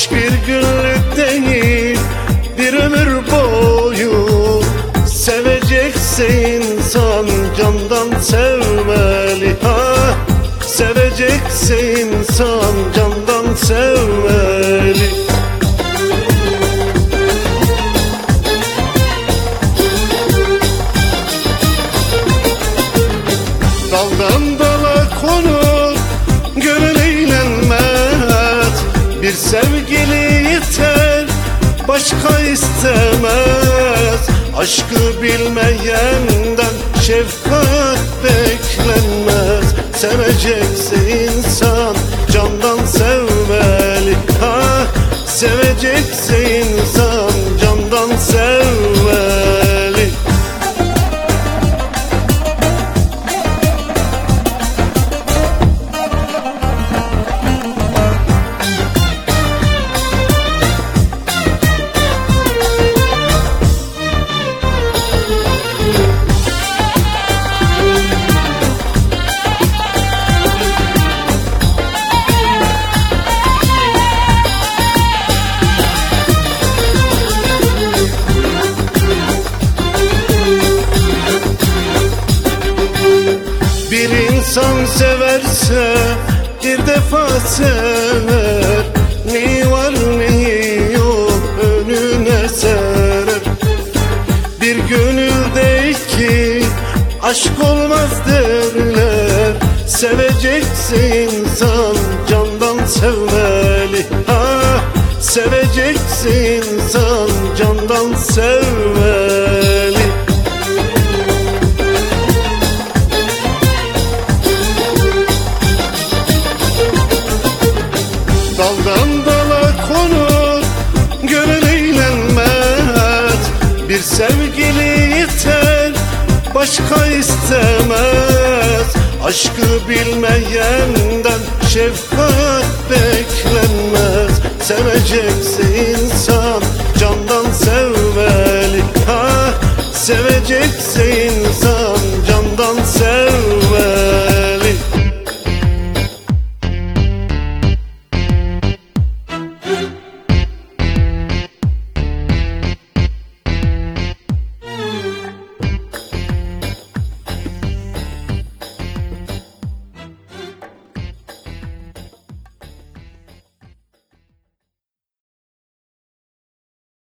Aşk bir günlük değil, bir ömür boyu. Sevecekse insan candan sevmeli. Sevecekse insan candan sevmeli. Daldan dala konur gönül eğlenmez. Bir sevgili yeter, başka istemez. Aşkı bilmeyenden şefkat beklenmez. Sevecekse insan candan sevmeli. Sevecekse insan candan sevmeli. Bir insan severse bir defa sever. Ne var ne yok önüne serer. Bir gönülde iki aşk olmaz derler. Sevecekse insan candan sevmeli. Sevecekse insan candan sevmeli. Daldan dala konur gönül eğlenmez. Bir sevgili yeter, başka istemez. Aşkı bilmeyenden şefkat beklenmez. Sevecekse insan candan sevmeli. Sevecekse insan